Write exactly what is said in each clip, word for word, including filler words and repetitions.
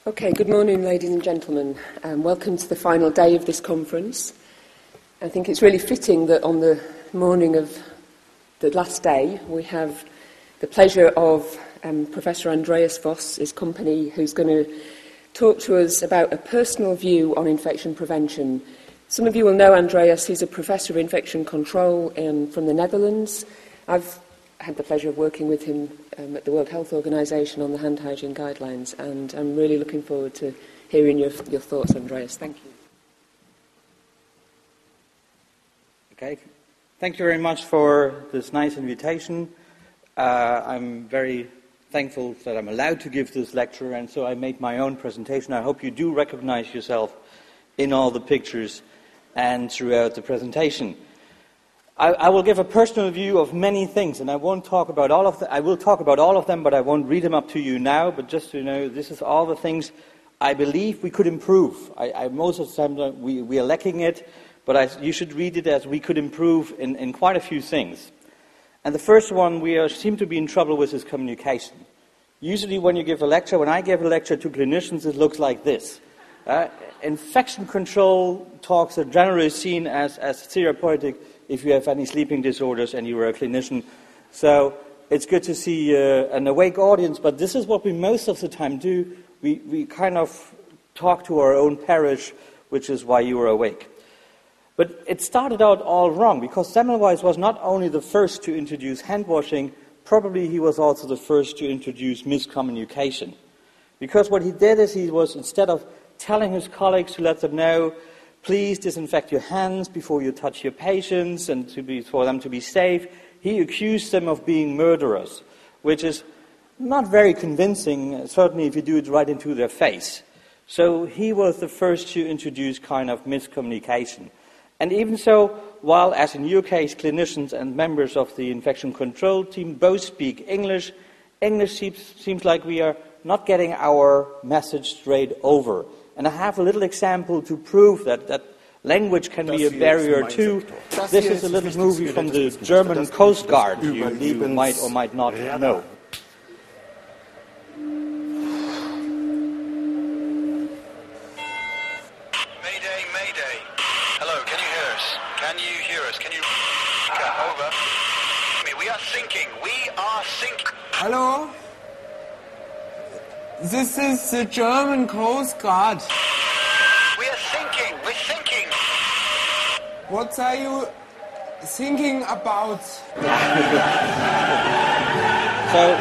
Okay, good morning, ladies and gentlemen, and welcome to the final day of this conference. I think it's really fitting that on the morning of the last day, we have the pleasure of um, Professor Andreas Voss, his company, who's going to talk to us about a personal view on infection prevention. Some of you will know Andreas. He's a professor of infection control in, from the Netherlands. I've had the pleasure of working with him um, at the World Health Organization on the hand hygiene guidelines, and I'm really looking forward to hearing your, your thoughts, Andreas. Thank you. Okay. Thank you very much for this nice invitation. Uh, I'm very thankful that I'm allowed to give this lecture, and so I made my own presentation. I hope you do recognize yourself in all the pictures and throughout the presentation. I, I will give a personal view of many things, and I won't talk about all of them. I will talk about all of them, but I won't read them up to you now. But just to know, this is all the things I believe we could improve. I, I, most of the time we, we are lacking it, but I, you should read it as we could improve in, in quite a few things. And the first one we are, seem to be in trouble with is communication. Usually when you give a lecture, when I give a lecture to clinicians, it looks like this. Uh, infection control talks are generally seen as, as therapeutic if you have any sleeping disorders and you are a clinician. So it's good to see uh, an awake audience, but this is what we most of the time do. We, we kind of talk to our own parish, which is why you are awake. But it started out all wrong, because Semmelweis was not only the first to introduce hand washing, probably he was also the first to introduce miscommunication. Because what he did is he was, instead of telling his colleagues to let them know, please disinfect your hands before you touch your patients and to be, for them to be safe, he accused them of being murderers, which is not very convincing, certainly if you do it right into their face. So he was the first to introduce kind of miscommunication. And even so, while, as in your case, clinicians and members of the infection control team both speak English, English seems, seems like we are not getting our message straight over. And I have a little example to prove that, that language can be a barrier too. This is a little movie from the German Coast Guard you, you might or might not know. Mayday, mayday. Hello, can you hear us? Can you hear us? Can you... Over. We are sinking. We are sinking. Hello? This is the German Coast Guard. We are sinking. We're sinking. What are you thinking about? So,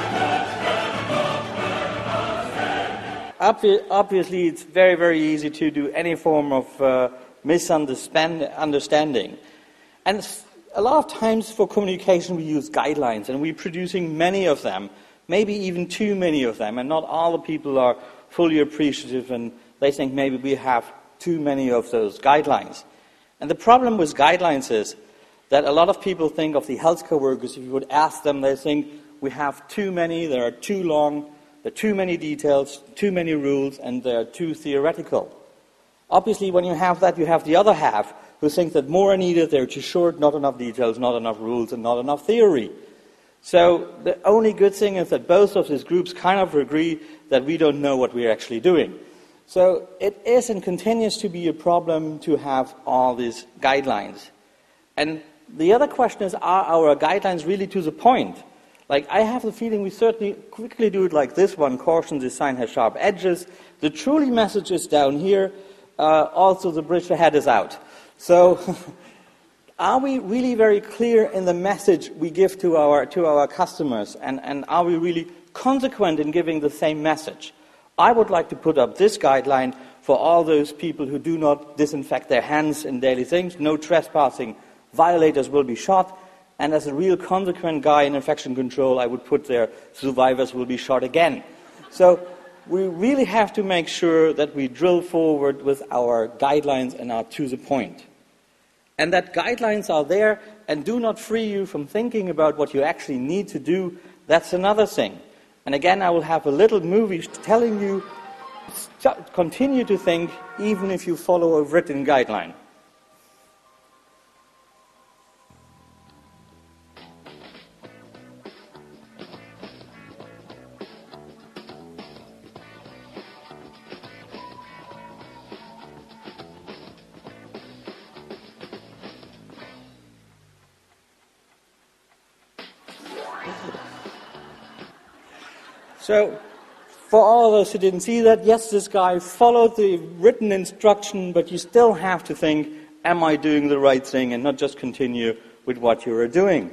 obvi- obviously, it's very, very easy to do any form of uh, misunderstanding. And a lot of times for communication we use guidelines, and we're producing many of them. Maybe even too many of them, and not all the people are fully appreciative, and they think maybe we have too many of those guidelines. And the problem with guidelines is that a lot of people think of the healthcare workers. If you would ask them, they think we have too many, they are too long, there are too many details, too many rules, and they are too theoretical. Obviously, when you have that, you have the other half who think that more are needed, they're too short, not enough details, not enough rules, and not enough theory. So the only good thing is that both of these groups kind of agree that we don't know what we're actually doing. So it is and continues to be a problem to have all these guidelines. And the other question is, are our guidelines really to the point? Like, I have the feeling we certainly quickly do it like this one, caution, this sign has sharp edges. The truly message is down here. Uh, also, the bridge ahead is out. So... Are we really very clear in the message we give to our to our customers, and, and are we really consequent in giving the same message? I would like to put up this guideline for all those people who do not disinfect their hands in daily things. No trespassing, violators will be shot, and as a real consequent guy in infection control, I would put there, survivors will be shot again. So we really have to make sure that we drill forward with our guidelines and are to the point. And that guidelines are there and do not free you from thinking about what you actually need to do, that's another thing. And again, I will have a little movie telling you, continue to think even if you follow a written guideline. So, for all of those who didn't see that, yes, this guy followed the written instruction, but you still have to think, am I doing the right thing, and not just continue with what you are doing.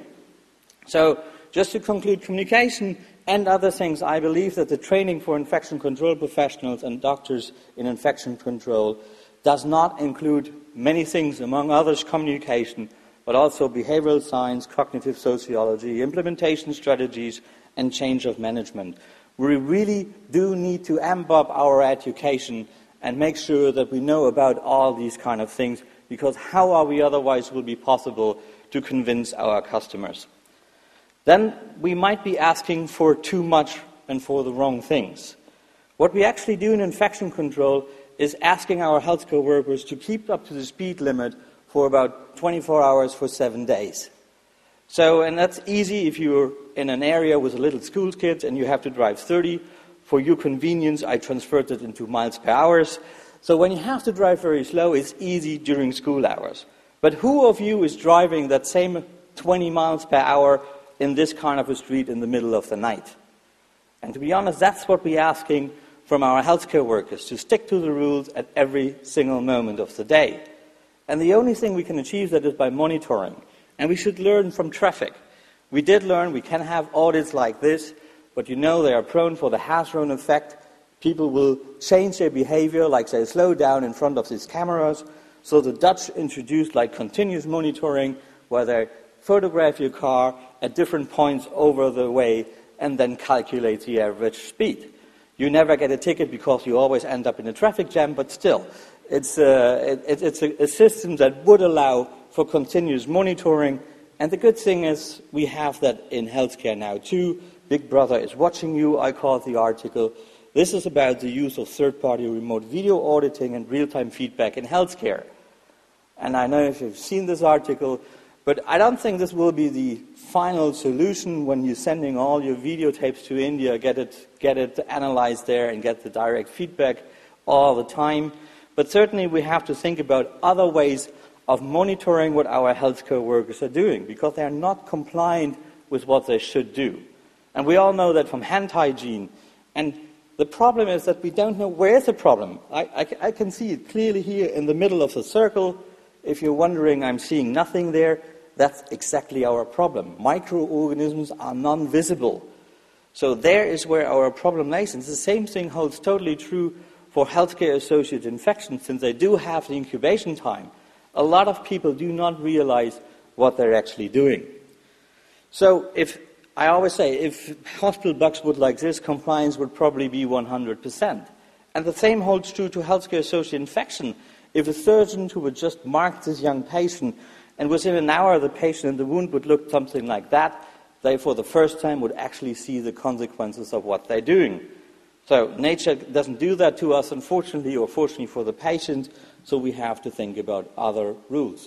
So, just to conclude communication and other things, I believe that the training for infection control professionals and doctors in infection control does not include many things, among others communication, but also behavioral science, cognitive sociology, implementation strategies, and change of management. We really do need to amp up our education and make sure that we know about all these kind of things, because how are we otherwise will be possible to convince our customers? Then we might be asking for too much and for the wrong things. What we actually do in infection control is asking our healthcare workers to keep up to the speed limit for about twenty-four hours for seven days. So, and that's easy if you're in an area with a little school kids and you have to drive thirty. For your convenience, I transferred it into miles per hour. So when you have to drive very slow, it's easy during school hours. But who of you is driving that same twenty miles per hour in this kind of a street in the middle of the night? And to be honest, that's what we're asking from our healthcare workers, to stick to the rules at every single moment of the day. And the only thing we can achieve that is by monitoring. And we should learn from traffic. We did learn we can have audits like this, but you know they are prone for the Hasron effect. People will change their behavior, like they slow down in front of these cameras. So the Dutch introduced like continuous monitoring, where they photograph your car at different points over the way and then calculate the average speed. You never get a ticket because you always end up in a traffic jam, but still, it's, uh, it, it's a, a system that would allow for continuous monitoring. And the good thing is we have that in healthcare now too. Big Brother is watching you, I call it the article. This is about the use of third-party remote video auditing and real-time feedback in healthcare. And I know if you've seen this article, but I don't think this will be the final solution when you're sending all your videotapes to India, get it, get it analyzed there and get the direct feedback all the time. But certainly we have to think about other ways of monitoring what our healthcare workers are doing, because they are not compliant with what they should do. And we all know that from hand hygiene. And the problem is that we don't know where's the problem. I, I, I can see it clearly here in the middle of the circle. If you're wondering, I'm seeing nothing there, that's exactly our problem. Microorganisms are non-visible. So there is where our problem lays. And the same thing holds totally true for healthcare-associated infections, since they do have the incubation time. A lot of people do not realize what they're actually doing. So if, I always say, if hospital bugs would like this, compliance would probably be one hundred percent. And the same holds true to healthcare-associated infection. If a surgeon who would just mark this young patient, and within an hour the patient in the wound would look something like that, they for the first time would actually see the consequences of what they're doing. So nature doesn't do that to us, unfortunately, or fortunately for the patient, so we have to think about other rules.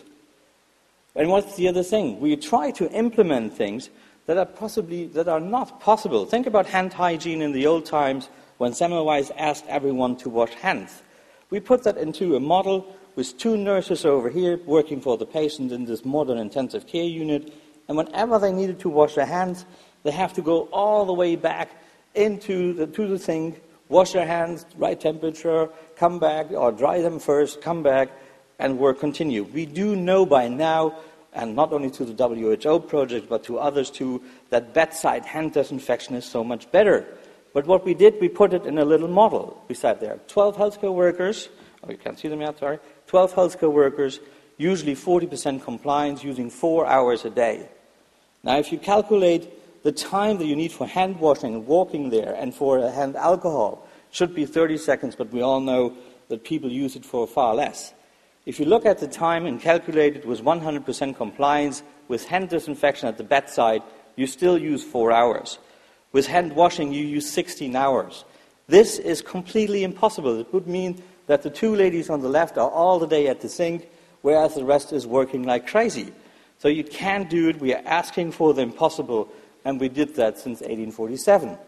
And what's the other thing? We try to implement things that are possibly, that are not possible. Think about hand hygiene in the old times when Semmelweis asked everyone to wash hands. We put that into a model with two nurses over here working for the patient in this modern intensive care unit, and whenever they needed to wash their hands, they have to go all the way back into the, to the sink, wash their hands, right temperature, come back, or dry them first, come back, and work continue. We do know by now, and not only to the W H O project, but to others too, that bedside hand disinfection is so much better. But what we did, we put it in a little model. We said there are twelve healthcare workers, oh, you can't see them yet, sorry, twelve healthcare workers, usually forty percent compliance, using four hours a day. Now, if you calculate the time that you need for hand washing and walking there and for hand alcohol, should be thirty seconds, but we all know that people use it for far less. If you look at the time and calculate it with one hundred percent compliance, with hand disinfection at the bedside, you still use four hours. With hand washing, you use sixteen hours. This is completely impossible. It would mean that the two ladies on the left are all the day at the sink, whereas the rest is working like crazy. So you can't do it. We are asking for the impossible, and we did that since eighteen forty-seven.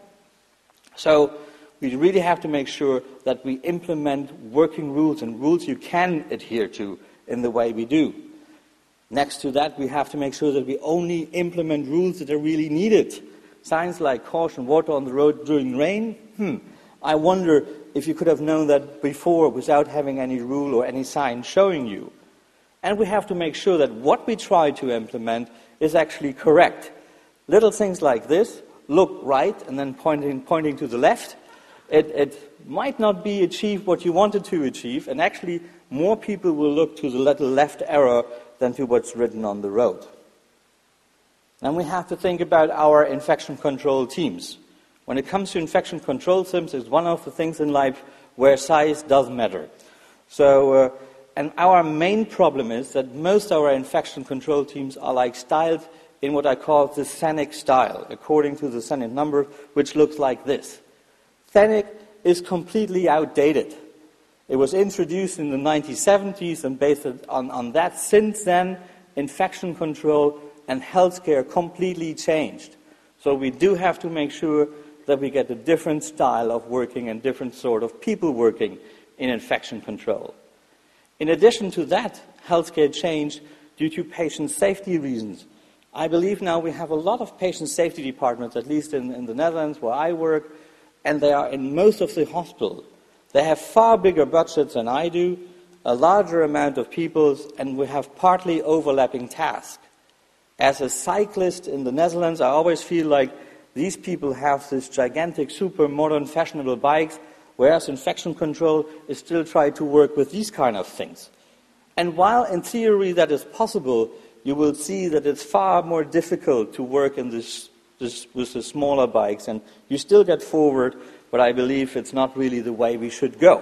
So we really have to make sure that we implement working rules and rules you can adhere to in the way we do. Next to that, we have to make sure that we only implement rules that are really needed. Signs like caution, water on the road during rain. Hmm. I wonder if you could have known that before without having any rule or any sign showing you. And we have to make sure that what we try to implement is actually correct. Little things like this, look right and then pointing, pointing to the left. It, it might not be achieved what you wanted to achieve, and actually more people will look to the little left arrow than to what's written on the road. And we have to think about our infection control teams. When it comes to infection control teams, it's one of the things in life where size does matter. So, uh, and our main problem is that most of our infection control teams are like styled in what I call the Thanig style, according to the Thanig number, which looks like this. Thanig is completely outdated. It was introduced in the nineteen seventies, and based on, on that, since then, infection control and healthcare completely changed. So we do have to make sure that we get a different style of working and different sort of people working in infection control. In addition to that, healthcare changed due to patient safety reasons. I believe now we have a lot of patient safety departments, at least in, in the Netherlands where I work, and they are in most of the hospitals. They have far bigger budgets than I do, a larger amount of people, and we have partly overlapping tasks. As a cyclist in the Netherlands, I always feel like these people have this gigantic, super modern, fashionable bikes, whereas infection control is still trying to work with these kind of things. And while in theory that is possible, you will see that it's far more difficult to work in this, this with the smaller bikes, and you still get forward, but I believe it's not really the way we should go.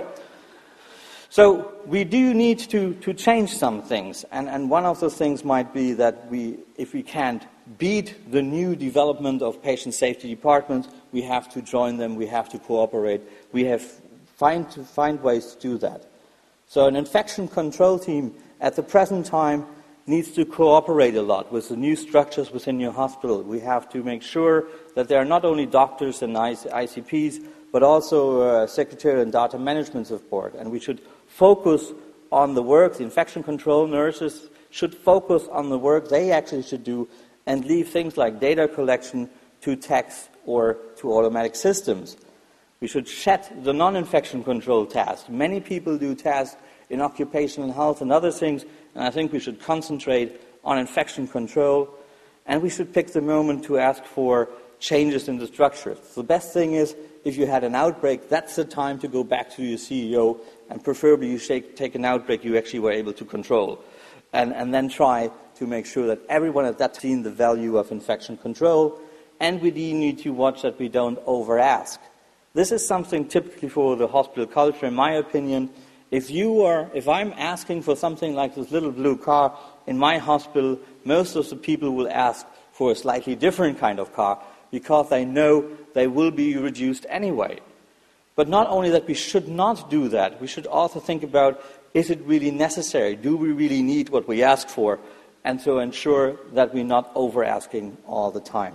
So we do need to, to change some things, and, and one of the things might be that we, if we can't beat the new development of patient safety departments, we have to join them, we have to cooperate, we have find to find ways to do that. So an infection control team at the present time needs to cooperate a lot with the new structures within your hospital. We have to make sure that there are not only doctors and I C Ps, but also uh, secretarial and data management support. And we should focus on the work. The infection control nurses should focus on the work they actually should do and leave things like data collection to techs or to automatic systems. We should shed the non-infection control tasks. Many people do tasks in occupational health and other things, and I think we should concentrate on infection control, and we should pick the moment to ask for changes in the structure. The best thing is, if you had an outbreak, that's the time to go back to your C E O, and preferably you shake, take an outbreak you actually were able to control, and, and then try to make sure that everyone at that seen the value of infection control, and we do need to watch that we don't over-ask. This is something typically for the hospital culture, in my opinion. If you are, if I'm asking for something like this little blue car in my hospital, most of the people will ask for a slightly different kind of car because they know they will be reduced anyway. But not only that, we should not do that. We should also think about, is it really necessary? Do we really need what we ask for? And so ensure that we're not over-asking all the time.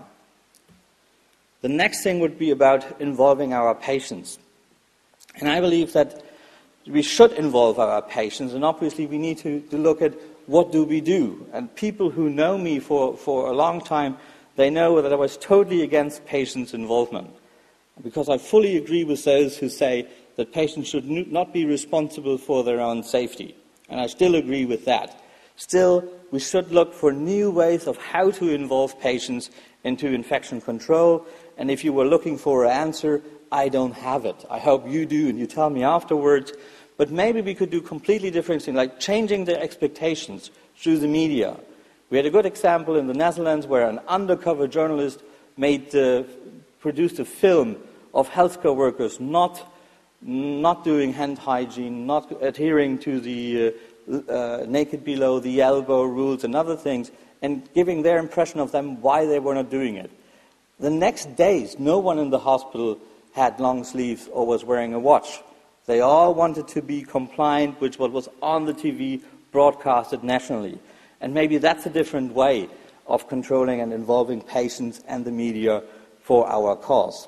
The next thing would be about involving our patients. And I believe that we should involve our patients, and obviously we need to, to look at what do we do. And people who know me for, for a long time, they know that I was totally against patients' involvement. Because I fully agree with those who say that patients should not be responsible for their own safety. And I still agree with that. Still, we should look for new ways of how to involve patients into infection control. And if you were looking for an answer, I don't have it. I hope you do, and you tell me afterwards. But maybe we could do completely different things, like changing their expectations through the media. We had a good example in the Netherlands where an undercover journalist made, uh, produced a film of healthcare workers not, not doing hand hygiene, not adhering to the uh, uh, naked below the elbow rules and other things, and giving their impression of them why they were not doing it. The next days, no one in the hospital had long sleeves or was wearing a watch. They all wanted to be compliant with what was on the T V, broadcasted nationally. And maybe that's a different way of controlling and involving patients and the media for our cause.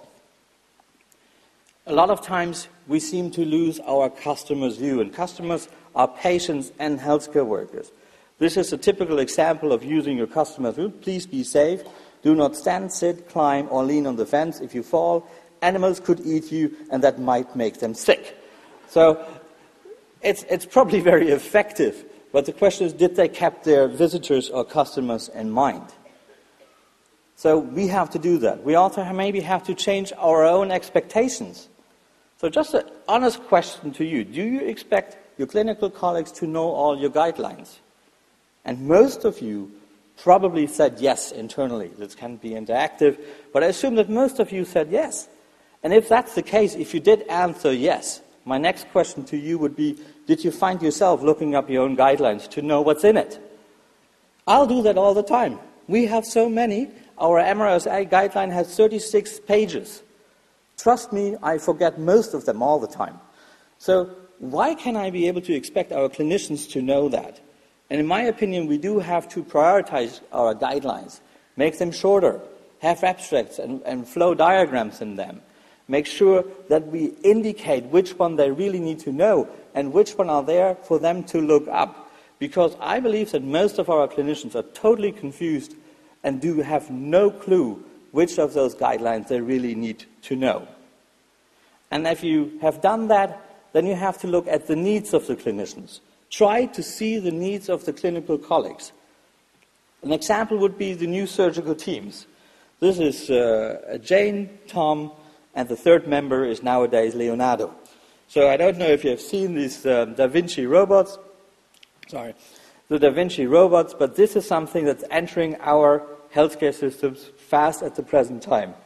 A lot of times we seem to lose our customers' view, and customers are patients and healthcare workers. This is a typical example of using your customer's view. Please be safe. Do not stand, sit, climb, or lean on the fence. If you fall, animals could eat you, and that might make them sick. So it's, it's probably very effective, but the question is, did they keep their visitors or customers in mind? So we have to do that. We also maybe have to change our own expectations. So just an honest question to you. Do you expect your clinical colleagues to know all your guidelines? And most of you probably said yes internally. This can be interactive, but I assume that most of you said yes. And if that's the case, if you did answer yes, my next question to you would be, did you find yourself looking up your own guidelines to know what's in it? I'll do that all the time. We have so many. Our M R S A guideline has thirty-six pages. Trust me, I forget most of them all the time. So why can I be able to expect our clinicians to know that? And in my opinion, we do have to prioritize our guidelines, make them shorter, have abstracts and, and flow diagrams in them, make sure that we indicate which one they really need to know and which one are there for them to look up. Because I believe that most of our clinicians are totally confused and do have no clue which of those guidelines they really need to know. And if you have done that, then you have to look at the needs of the clinicians. Try to see the needs of the clinical colleagues. An example would be the new surgical teams. This is uh, Jane, Tom, and the third member is nowadays Leonardo. So I don't know if you have seen these uh, Da Vinci robots. Sorry. The Da Vinci robots, but this is something that's entering our healthcare systems fast at the present time.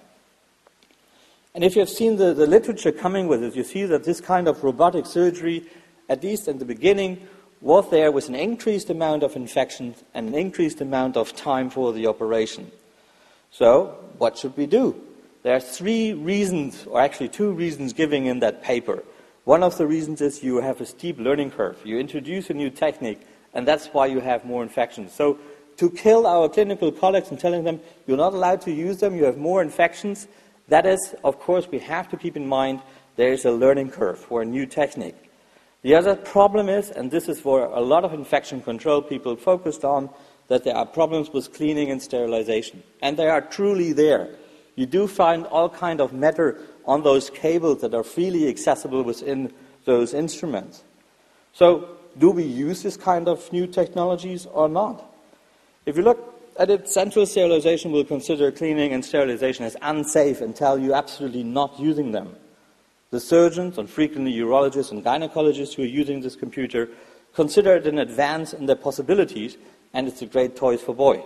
And if you have seen the, the literature coming with it, you see that this kind of robotic surgery, at least in the beginning, was there with an increased amount of infections and an increased amount of time for the operation. So, what should we do? There are three reasons, or actually two reasons given in that paper. One of the reasons is you have a steep learning curve. You introduce a new technique, and that's why you have more infections. So, to kill our clinical colleagues and telling them you're not allowed to use them, you have more infections, that is, of course, we have to keep in mind there is a learning curve for a new technique. The other problem is, and this is where a lot of infection control people focused on, that there are problems with cleaning and sterilization. And they are truly there. You do find all kind of matter on those cables that are freely accessible within those instruments. So, do we use this kind of new technologies or not? If you look at it, central sterilization will consider cleaning and sterilization as unsafe and tell you absolutely not using them. The surgeons, and frequently urologists and gynecologists who are using this computer, consider it an advance in their possibilities, and it's a great toy for boy.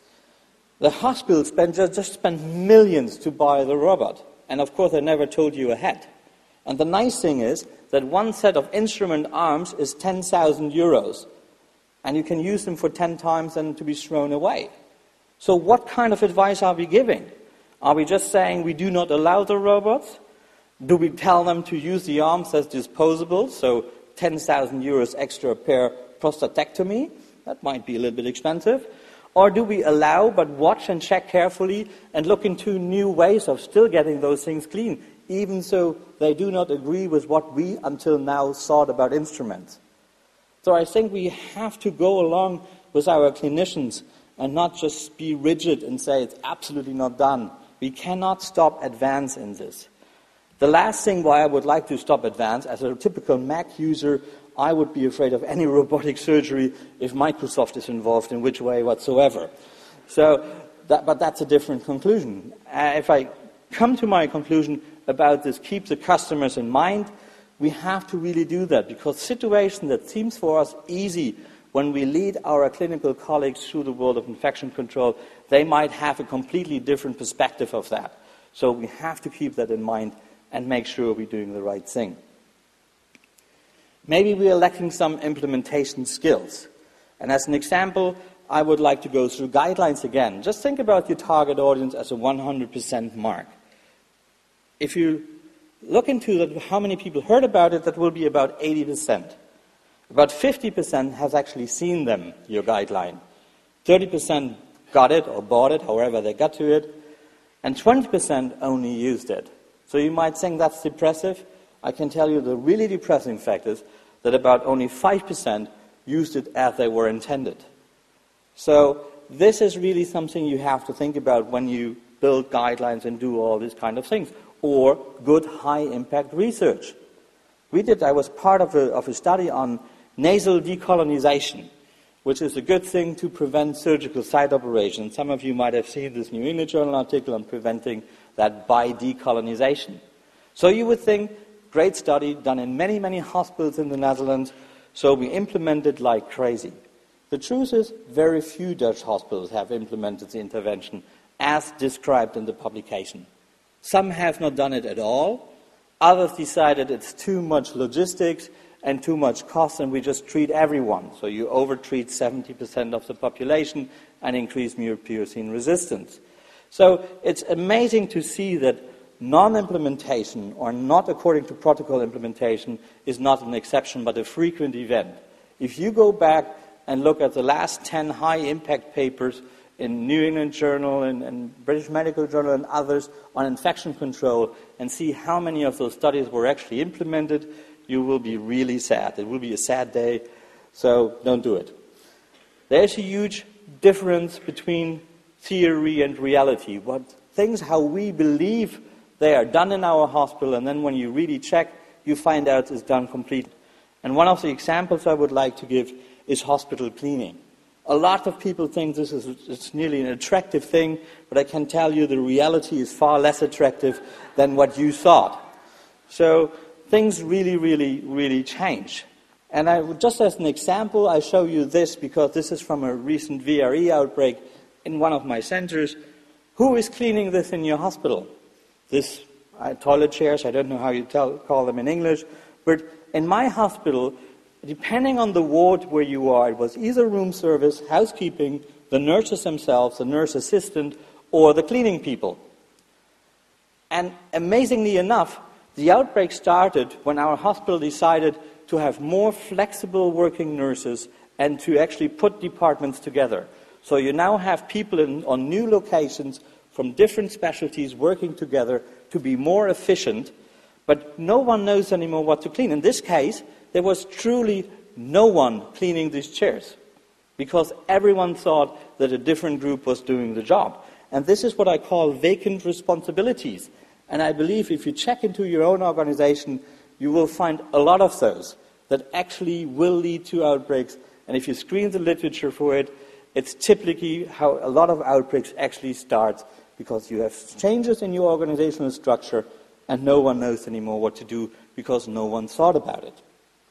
The hospitals spend, just, just spend millions to buy the robot, and of course they never told you ahead. And the nice thing is that one set of instrument arms is ten thousand euros, and you can use them for ten times and to be thrown away. So what kind of advice are we giving? Are we just saying we do not allow the robots? Do we tell them to use the arms as disposable, so ten thousand euros extra per prostatectomy? That might be a little bit expensive. Or do we allow but watch and check carefully and look into new ways of still getting those things clean, even so they do not agree with what we until now thought about instruments? So I think we have to go along with our clinicians and not just be rigid and say it's absolutely not done. We cannot stop advance in this. The last thing why I would like to stop advance, as a typical Mac user, I would be afraid of any robotic surgery if Microsoft is involved in which way whatsoever. So, that, but that's a different conclusion. Uh, if I come to my conclusion about this, keep the customers in mind, we have to really do that, because situation that seems for us easy when we lead our clinical colleagues through the world of infection control, they might have a completely different perspective of that. So we have to keep that in mind and make sure we're doing the right thing. Maybe we are lacking some implementation skills. And as an example, I would like to go through guidelines again. Just think about your target audience as a one hundred percent mark. If you look into that, how many people heard about it, that will be about eighty percent. About fifty percent has actually seen them, your guideline. thirty percent got it or bought it, however they got to it. And twenty percent only used it. So you might think that's depressive. I can tell you the really depressing fact is that about only five percent used it as they were intended. So this is really something you have to think about when you build guidelines and do all these kind of things. Or good high-impact research. We did, I was part of a, of a study on nasal decolonization, which is a good thing to prevent surgical site operations. Some of you might have seen this New England Journal article on preventing that by decolonization. So you would think, great study, done in many, many hospitals in the Netherlands, so we implemented like crazy. The truth is, very few Dutch hospitals have implemented the intervention as described in the publication. Some have not done it at all. Others decided it's too much logistics and too much cost, and we just treat everyone. So you overtreat seventy percent of the population and increase mupirocin resistance. So it's amazing to see that non-implementation or not according to protocol implementation is not an exception but a frequent event. If you go back and look at the last ten high-impact papers in New England Journal and, and British Medical Journal and others on infection control and see how many of those studies were actually implemented, you will be really sad. It will be a sad day, so don't do it. There's a huge difference between theory and reality. What things, how we believe they are done in our hospital, and then when you really check, you find out it's done completely. And one of the examples I would like to give is hospital cleaning. A lot of people think this is it's nearly an attractive thing, but I can tell you the reality is far less attractive than what you thought. So things really, really, really change. And I, just as an example, I show you this because this is from a recent V R E outbreak in one of my centers. Who is cleaning this in your hospital? This uh, toilet chairs, I don't know how you tell, call them in English, but in my hospital, depending on the ward where you are, it was either room service, housekeeping, the nurses themselves, the nurse assistant, or the cleaning people. And amazingly enough, the outbreak started when our hospital decided to have more flexible working nurses and to actually put departments together. So you now have people in, on new locations from different specialties working together to be more efficient, but no one knows anymore what to clean. In this case, there was truly no one cleaning these chairs because everyone thought that a different group was doing the job. And this is what I call vacant responsibilities. And I believe if you check into your own organization, you will find a lot of those that actually will lead to outbreaks. And if you screen the literature for it, it's typically how a lot of outbreaks actually start because you have changes in your organizational structure and no one knows anymore what to do because no one thought about it.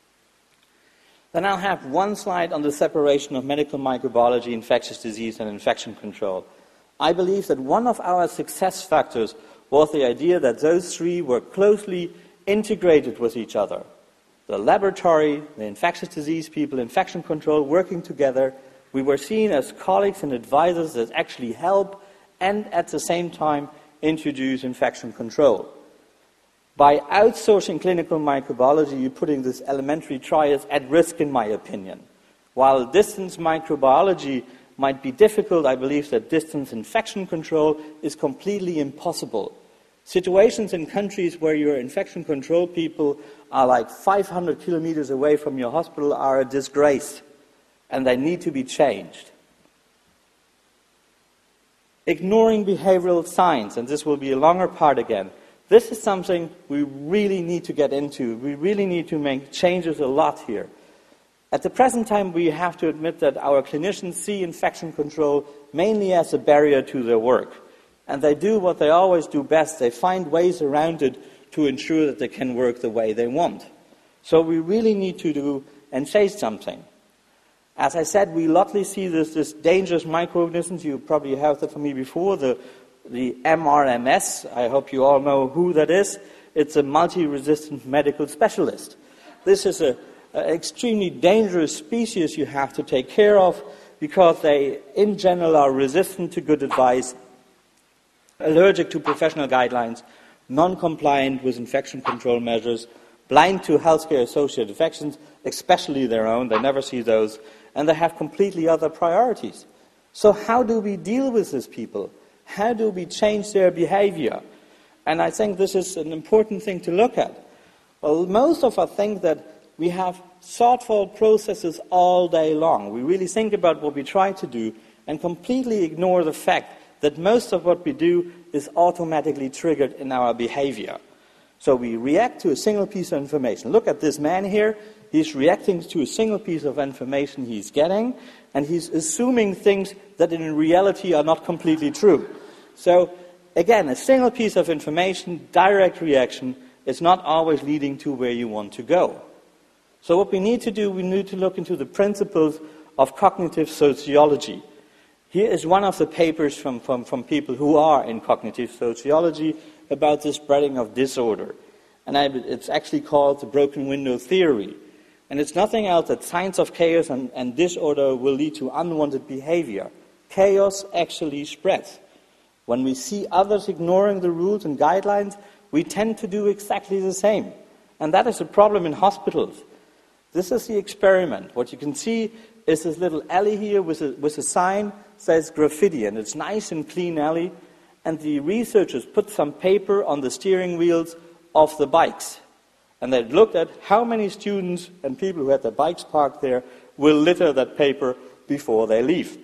Then I'll have one slide on the separation of medical microbiology, infectious disease, and infection control. I believe that one of our success factors was the idea that those three were closely integrated with each other. The laboratory, the infectious disease people, infection control working together. We were seen as colleagues and advisors that actually help and at the same time introduce infection control. By outsourcing clinical microbiology, you're putting this elementary triad at risk, in my opinion. While distance microbiology might be difficult, I believe that distance infection control is completely impossible. Situations in countries where your infection control people are like five hundred kilometers away from your hospital are a disgrace, and they need to be changed. Ignoring behavioral science, and this will be a longer part again. This is something we really need to get into. We really need to make changes a lot here. At the present time, we have to admit that our clinicians see infection control mainly as a barrier to their work. And they do what they always do best. They find ways around it to ensure that they can work the way they want. So we really need to do and say something. As I said, we luckily see this, this dangerous microorganisms. You probably heard that from me before, the The M R M S, I hope you all know who that is. It's a multi-resistant medical specialist. This is an extremely dangerous species you have to take care of because they, in general, are resistant to good advice, allergic to professional guidelines, non-compliant with infection control measures, blind to healthcare-associated infections, especially their own. They never see those. And they have completely other priorities. So how do we deal with these people? How do we change their behavior? And I think this is an important thing to look at. Well, most of us think that we have thoughtful processes all day long. We really think about what we try to do, and completely ignore the fact that most of what we do is automatically triggered in our behavior. So we react to a single piece of information. Look at this man here. He's reacting to a single piece of information he's getting, and he's assuming things that in reality are not completely true. So, again, a single piece of information, direct reaction, is not always leading to where you want to go. So what we need to do, we need to look into the principles of cognitive sociology. Here is one of the papers from, from, from people who are in cognitive sociology about the spreading of disorder. And I, it's actually called the broken window theory. And it's nothing else that signs of chaos and, and disorder will lead to unwanted behavior. Chaos actually spreads. When we see others ignoring the rules and guidelines, we tend to do exactly the same. And that is a problem in hospitals. This is the experiment. What you can see is this little alley here with a, with a sign that says graffiti, and it's nice and clean alley. And the researchers put some paper on the steering wheels of the bikes. And they looked at how many students and people who had their bikes parked there will litter that paper before they leave.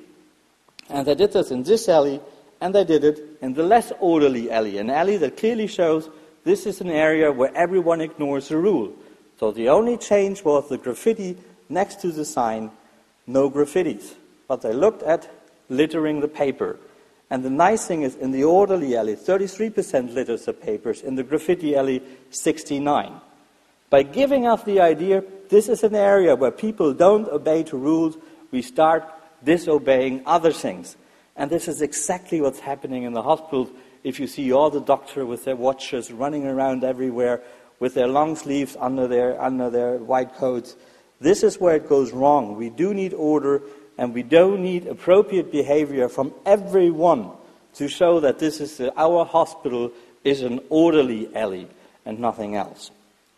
And they did this in this alley, and they did it in the less orderly alley, an alley that clearly shows this is an area where everyone ignores the rule. So the only change was the graffiti next to the sign, no graffitis. But they looked at littering the paper. And the nice thing is, in the orderly alley, thirty-three percent litters the papers. In the graffiti alley, sixty-nine. By giving us the idea, this is an area where people don't obey to rules, we start disobeying other things. And this is exactly what's happening in the hospitals. If you see all the doctors with their watches running around everywhere, with their long sleeves under their, under their white coats, this is where it goes wrong. We do need order, and we do need appropriate behavior from everyone to show that this is the, our hospital is an orderly alley and nothing else.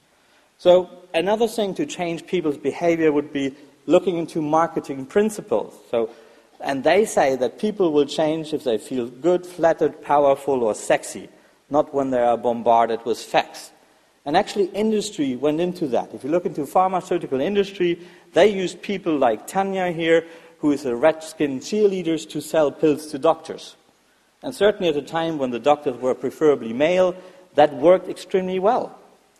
So another thing to change people's behavior would be looking into marketing principles. So, and they say that people will change if they feel good, flattered, powerful, or sexy, not when they are bombarded with facts. And actually industry went into that. If you look into pharmaceutical industry, they use people like Tanya here, who is a red-skinned cheerleaders, to sell pills to doctors. And certainly at a time when the doctors were preferably male, that worked extremely well.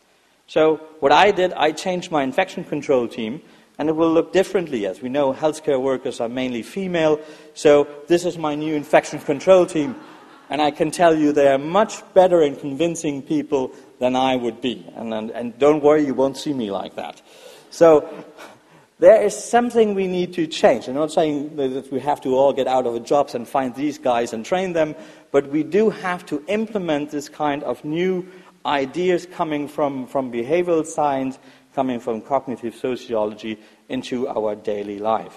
So what I did, I changed my infection control team, and it will look differently. As we know, healthcare workers are mainly female, so this is my new infection control team. And I can tell you they are much better in convincing people than I would be. And, and, and don't worry, you won't see me like that. So there is something we need to change. I'm not saying that we have to all get out of our jobs and find these guys and train them, but we do have to implement this kind of new ideas coming from, from behavioral science, coming from cognitive sociology into our daily life.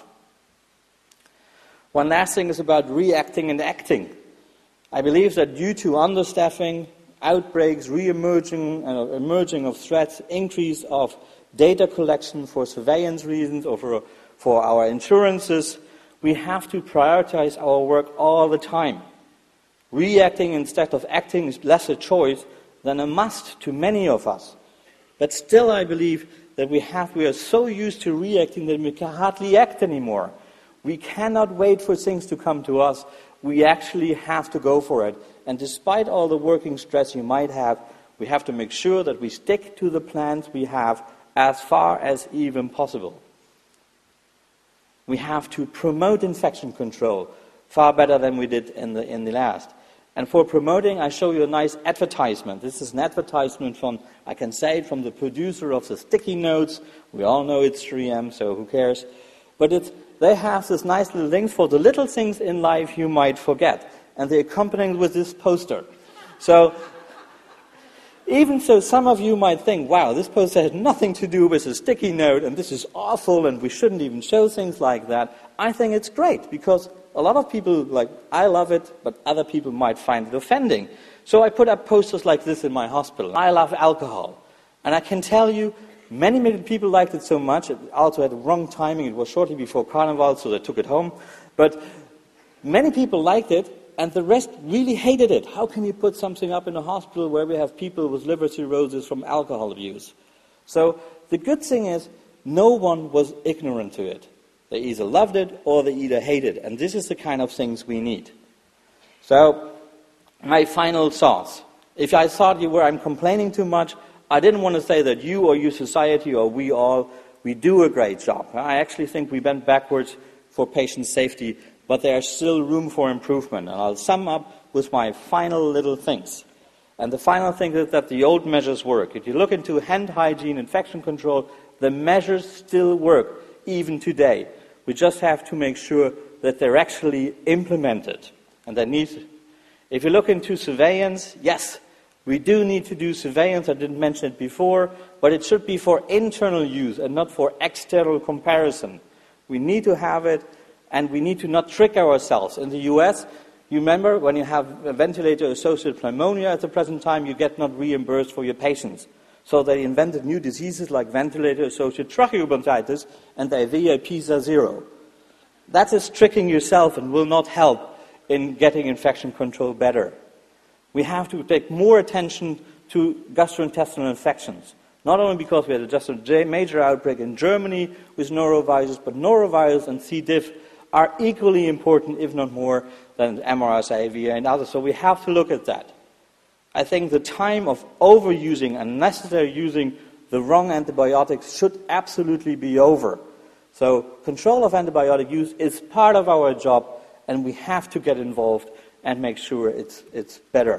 One last thing is about reacting and acting. I believe that due to understaffing, outbreaks, re-emerging uh, emerging of threats, increase of data collection for surveillance reasons or for, for our insurances, we have to prioritize our work all the time. Reacting instead of acting is less a choice than a must to many of us. But still I believe that we have we are so used to reacting that we can hardly act anymore. We cannot wait for things to come to us. We actually have to go for it. And despite all the working stress you might have, we have to make sure that we stick to the plans we have as far as even possible. We have to promote infection control far better than we did in the, in the last. And for promoting, I show you a nice advertisement. This is an advertisement from, I can say it, from the producer of the sticky notes. We all know it's three M, so who cares? But it's, they have this nice little links for the little things in life you might forget. And they accompany it with this poster. So, even so, some of you might think, wow, this poster has nothing to do with a sticky note, and this is awful, and we shouldn't even show things like that. I think it's great, because a lot of people, like, I love it, but other people might find it offending. So I put up posters like this in my hospital. I love alcohol. And I can tell you, many, many people liked it so much. It also had the wrong timing. It was shortly before Carnival, so they took it home. But many people liked it, and the rest really hated it. How can you put something up in a hospital where we have people with liver cirrhosis from alcohol abuse? So the good thing is, no one was ignorant to it. They either loved it or they either hated it. And this is the kind of things we need. So, my final thoughts. If I thought you were, I'm complaining too much, I didn't want to say that you or your society or we all, we do a great job. I actually think we went backwards for patient safety, but there's still room for improvement. And I'll sum up with my final little things. And the final thing is that the old measures work. If you look into hand hygiene, infection control, the measures still work, even today. We just have to make sure that they're actually implemented. And they need, if you look into surveillance, yes, we do need to do surveillance. I didn't mention it before, but it should be for internal use and not for external comparison. We need to have it, and we need to not trick ourselves. In the U S, you remember when you have a ventilator-associated pneumonia at the present time, you get not reimbursed for your patients. So they invented new diseases like ventilator-associated tracheobronchitis, and their V I Ps are zero. That is tricking yourself and will not help in getting infection control better. We have to take more attention to gastrointestinal infections. Not only because we had just a major outbreak in Germany with norovirus, but norovirus and C. diff are equally important, if not more, than M R S A, V A, and others. So we have to look at that. I think the time of overusing, unnecessary using the wrong antibiotics should absolutely be over. So control of antibiotic use is part of our job, and we have to get involved and make sure it's, it's better.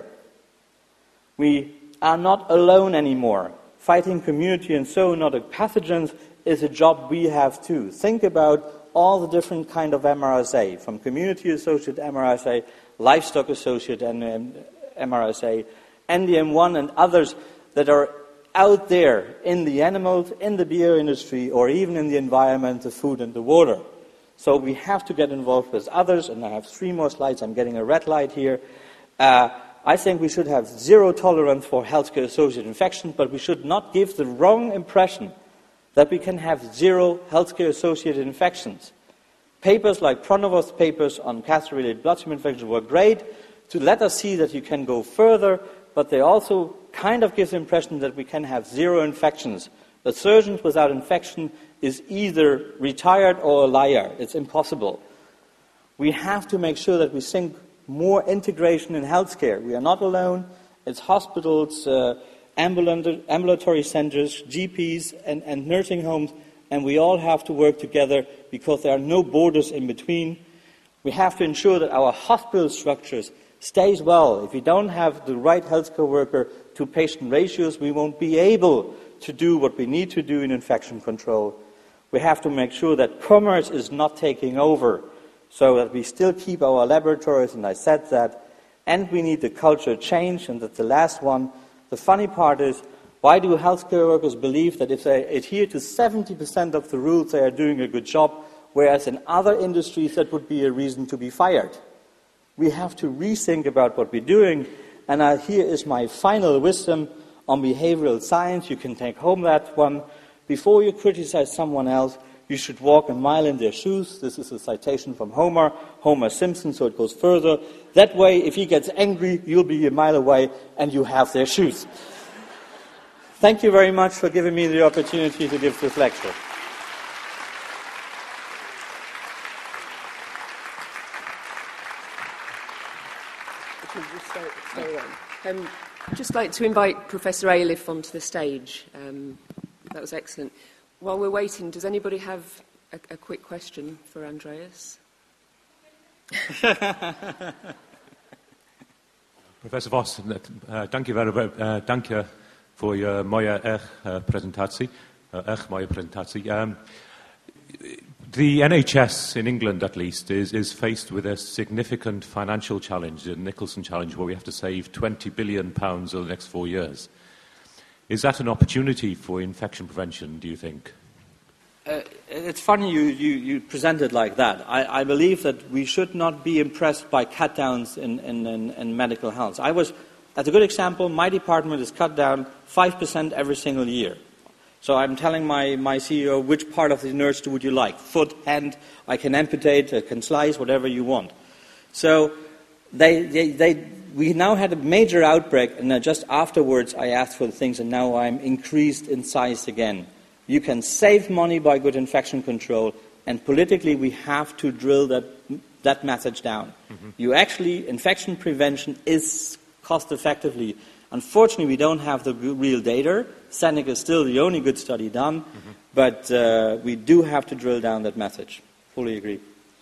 We are not alone anymore. Fighting community and zoonotic pathogens is a job we have too. Think about all the different kind of M R S A, from community-associated M R S A, livestock-associated M R S A, N D M one and others that are out there in the animals, in the beer industry, or even in the environment, the food and the water. So we have to get involved with others, and I have three more slides. I'm getting a red light here. Uh, I think we should have zero tolerance for healthcare-associated infections, but we should not give the wrong impression that we can have zero healthcare-associated infections. Papers like Pronovost's papers on catheter-related bloodstream infections were great to let us see that you can go further, but they also kind of give the impression that we can have zero infections. A surgeon without infection is either retired or a liar. It's impossible. We have to make sure that we think more integration in healthcare. We are not alone. It's hospitals, uh, ambulant, ambulatory centers, G Ps, and, and nursing homes, and we all have to work together because there are no borders in between. We have to ensure that our hospital structures stays well. If we don't have the right healthcare worker to patient ratios, we won't be able to do what we need to do in infection control. We have to make sure that commerce is not taking over, so that we still keep our laboratories, and I said that, and we need the culture change, and that's the last one. The funny part is, why do healthcare workers believe that if they adhere to seventy percent of the rules, they are doing a good job, whereas in other industries that would be a reason to be fired? We have to rethink about what we're doing, and uh, here is my final wisdom on behavioral science. You can take home that one. Before you criticize someone else, you should walk a mile in their shoes. This is a citation from Homer, Homer Simpson, so it goes further. That way, if he gets angry, you'll be a mile away and you have their shoes. Thank you very much for giving me the opportunity to give this lecture. Um, I'd just like to invite Professor Aliff onto the stage. Um, that was excellent. While we're waiting, does anybody have a, a quick question for Andreas? Professor Vos, uh, dank je wel, uh, dank je voor je mooie erg uh, presentatie, uh, erg mooie presentatie. Um, the N H S in England, at least, is, is faced with a significant financial challenge, the Nicholson challenge, where we have to save twenty billion pounds over the next four years. Is that an opportunity for infection prevention, do you think? Uh, it's funny you, you, you present it like that. I, I believe that we should not be impressed by cut-downs in, in, in, in medical health. I was, as a good example, my department is cut down five percent every single year. So I'm telling my, my C E O, which part of the nurse would you like? Foot, hand, I can amputate, I can slice, whatever you want. So they, they, they, we now had a major outbreak, and just afterwards I asked for the things, and now I'm increased in size again. You can save money by good infection control. And politically, we have to drill that, that message down. Mm-hmm. You actually, infection prevention is cost effectively. Unfortunately, we don't have the real data. Seneca is still the only good study done, mm-hmm. but uh, we do have to drill down that message. Fully agree.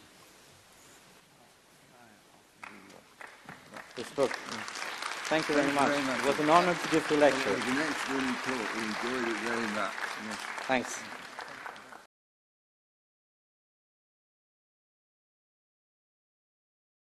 This book. Thank you very, Thank much. You very much. It was an honor to give the lecture. It was an excellent talk. We enjoyed it very much. Yes. Thanks.